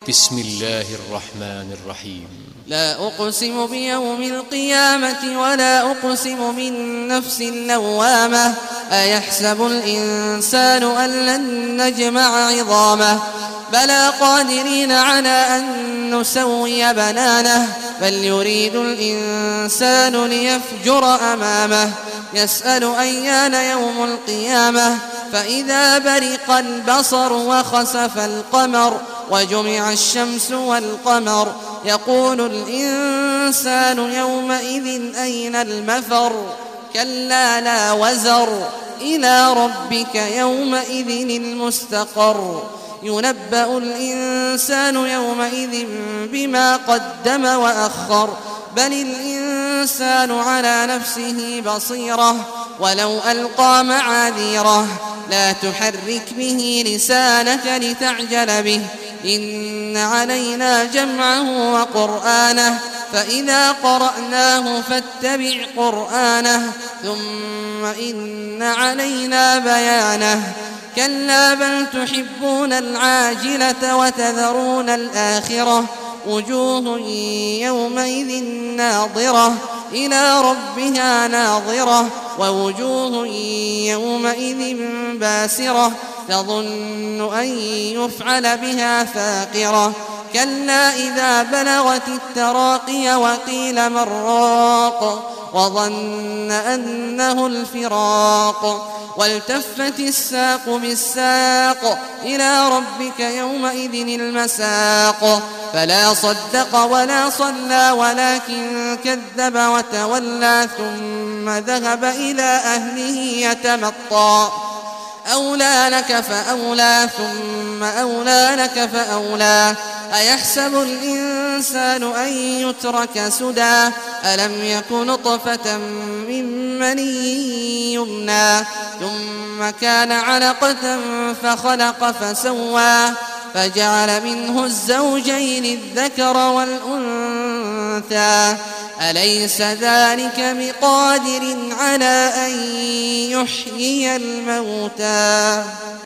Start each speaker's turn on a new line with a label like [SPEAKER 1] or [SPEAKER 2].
[SPEAKER 1] بسم الله الرحمن الرحيم.
[SPEAKER 2] لا أقسم بيوم القيامة ولا أقسم بالنفس اللوامة أيحسب الإنسان أن لن نجمع عظامه بلى قادرين على أن نسوي بنانه بل يريد الإنسان ليفجر أمامه يسأل أيان يوم القيامة فإذا برق البصر وخسف القمر وجمع الشمس والقمر يقول الإنسان يومئذ أين المفر كلا لا وزر إلى ربك يومئذ المستقر ينبأ الإنسان يومئذ بما قدم وأخر بل الإنسان على نفسه بصيرة ولو ألقى معاذيره لا تحرك به لسانك لتعجل به إن علينا جمعه وقرآنه فإذا قرأناه فاتبع قرآنه ثم إن علينا بيانه كلا بل تحبون العاجلة وتذرون الآخرة وجوه يومئذ ناظرة إلى ربها ناظرة ووجوه يومئذ باسرة تظن أن يفعل بها فاقرة كلا إذا بلغت التراقي وقيل من راق وظن أنه الفراق والتفت الساق بالساق إلى ربك يومئذ المساق فلا صدق ولا صلى ولكن كذب وتولى ثم ذهب إلى أهله يتمطى أولى لك فأولى ثم أولى لك فأولى أيحسب الإنسان أن يترك سدى ألم يكن نطفة من مني يمنى ثم كان علقة فخلق فسوى فجعل منه الزوجين الذكر والأنثى أليس ذلك بقادر على أن يحيي الموتى